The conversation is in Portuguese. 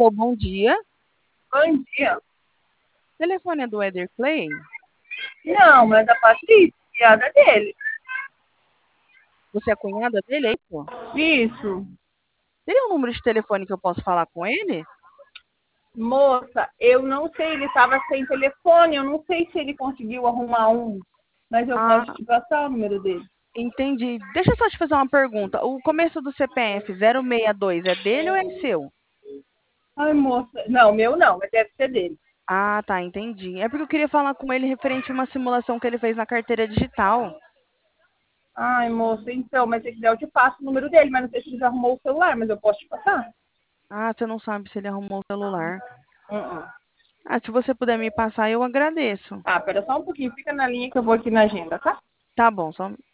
Alô, bom dia. Bom dia. O telefone é do Eder Clay? Não, mas a Patrícia, piada dele. Você é a cunhada dele, é isso? Isso. Teria um número de telefone que eu posso falar com ele? Moça, eu não sei, ele estava sem telefone, eu não sei se ele conseguiu arrumar um, mas eu Ah, posso te passar o número dele. entendi. Deixa eu só te fazer uma pergunta. O começo do CPF 062 é dele ou é seu? Ai, moça, não, meu não, mas deve ser dele. Ah, tá, entendi. É porque eu queria falar com ele referente a uma simulação que ele fez na carteira digital. Ai, moça, então, mas se quiser eu te passo o número dele, mas não sei se ele já arrumou o celular, mas eu posso te passar. Ah, você não sabe se ele arrumou o celular. Uh-uh. Ah, se você puder me passar, eu agradeço. Ah, pera só um pouquinho, fica na linha que eu vou aqui na agenda, tá? Tá bom, só